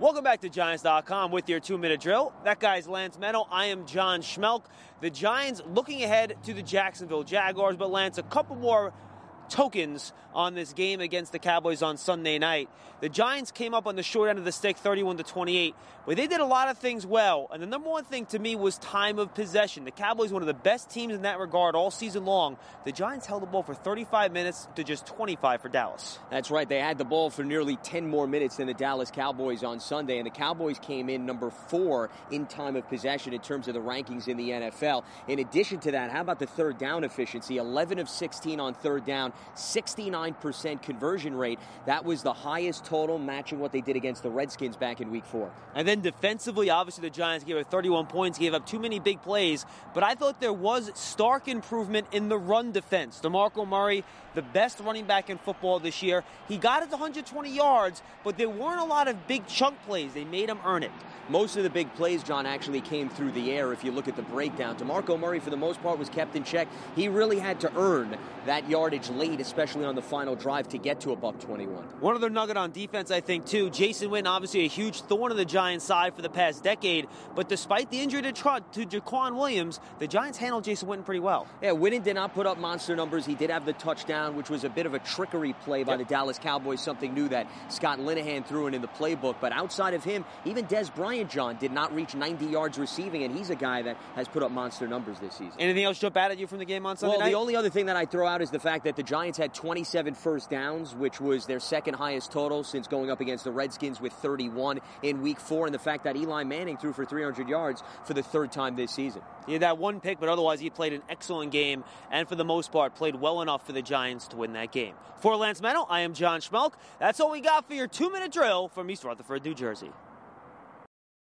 Welcome back to Giants.com with your 2-minute drill. That guy's Lance Meadow. I am John Schmelk. The Giants looking ahead to the Jacksonville Jaguars, but Lance, a couple more tokens on this game against the Cowboys on Sunday night. The Giants came up on the short end of the stick, 31-28, but they did a lot of things well. And the number one thing to me was time of possession. The Cowboys, one of the best teams in that regard all season long. The Giants held the ball for 35 minutes to just 25 for Dallas. That's right. They had the ball for nearly 10 more minutes than the Dallas Cowboys on Sunday, and the Cowboys came in number 4 in time of possession in terms of the rankings in the NFL. In addition to that, how about the third down efficiency? 11 of 16 on third down, 69% conversion rate. That was the highest total, matching what they did against the Redskins back in Week 4. And then defensively, obviously the Giants gave up 31 points, gave up too many big plays, but I thought there was stark improvement in the run defense. DeMarco Murray, the best running back in football this year. He got it to 120 yards, but there weren't a lot of big chunk plays. They made him earn it. Most of the big plays, John, actually came through the air if you look at the breakdown. DeMarco Murray, for the most part, was kept in check. He really had to earn that yardage late, especially on the final drive, to get to a $121. One other nugget on defense, I think, too. Jason Witten, obviously a huge thorn in the Giants' side for the past decade, but despite the injury to Jaquan Williams, the Giants handled Jason Witten pretty well. Yeah, Witten did not put up monster numbers. He did have the touchdown, which was a bit of a trickery play by the Dallas Cowboys, something new that Scott Linehan threw in the playbook. But outside of him, even Dez Bryant, John, did not reach 90 yards receiving, and he's a guy that has put up monster numbers this season. Anything else jump out at you from the game on Sunday night? The only other thing that I throw out is the fact that the Giants had 27 first downs, which was their second highest total since going up against the Redskins with 31 in Week 4, and the fact that Eli Manning threw for 300 yards for the third time this season. He had that one pick, but otherwise he played an excellent game, and for the most part played well enough for the Giants to win that game. For Lance Meadow, I am John Schmelk. That's all we got for your 2-minute drill from East Rutherford, New Jersey.